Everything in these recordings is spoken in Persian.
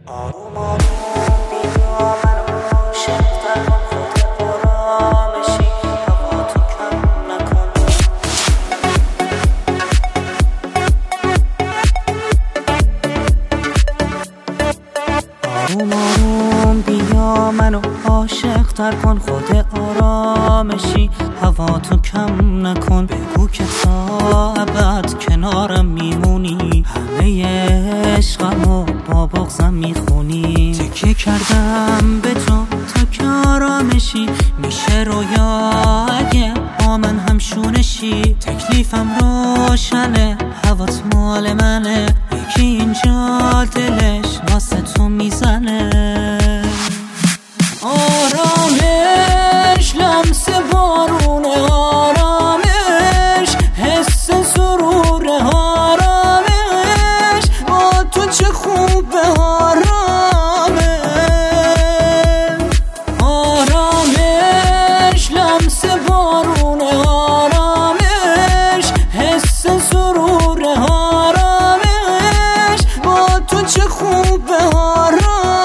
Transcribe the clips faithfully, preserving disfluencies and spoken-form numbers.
آروم آروم بیا منو عاشق‌تر کن، خود آرامشی هوا تو کم نکن. آروم آروم بیا منو عاشق‌تر کن، خود آرامشی هوا تو کم نکن. بگو که تا ابد کنارم میمونی، همه عشقمو با بغضم میخونی. تکیه کردم به تو تا که آرامشی، میشه رویا اگه با من همشونشی. تکلیفم روشنه، هوات مال منه، یکی اینجا دلش واسه تو میزنه. آرامش لمس بارونه، آرامش حس سروره، آرامش با تو چه خوبه، آرامش آرامش لمس بارونه، آرامش حس سروره، آرامش با تو چه خوبه، آرامش.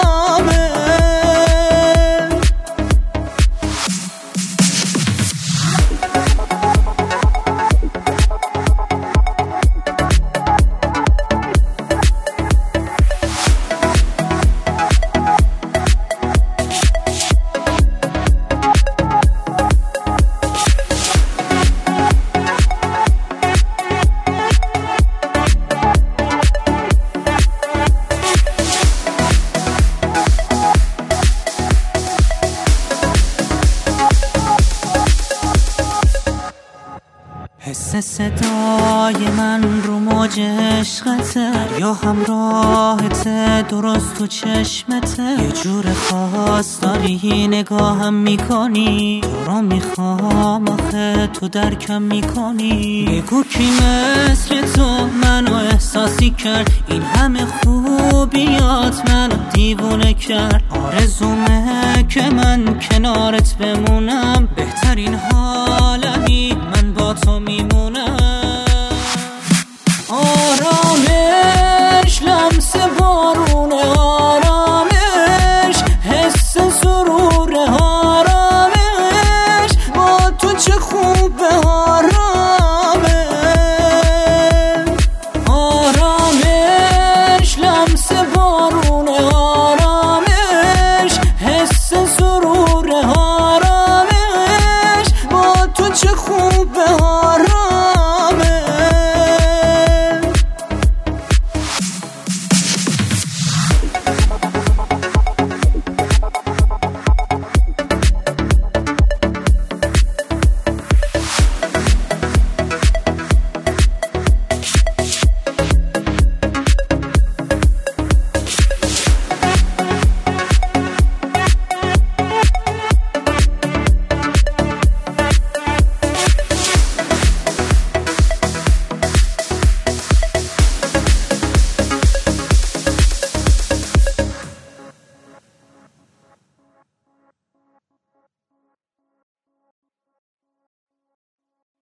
حس صدای من رو موج عشقته، یا همراهته درست تو چشمته. یه جور خاص داری نگاهم میکنی، تو رو میخوام آخه تو درکم میکنی. بگو کی مثل تو منو احساسی کرد، این همه خوبیات منو دیوونه کرد. آرزومه که من کنارت بمونم، بهترین حالمی من با تو میمونم. آرامه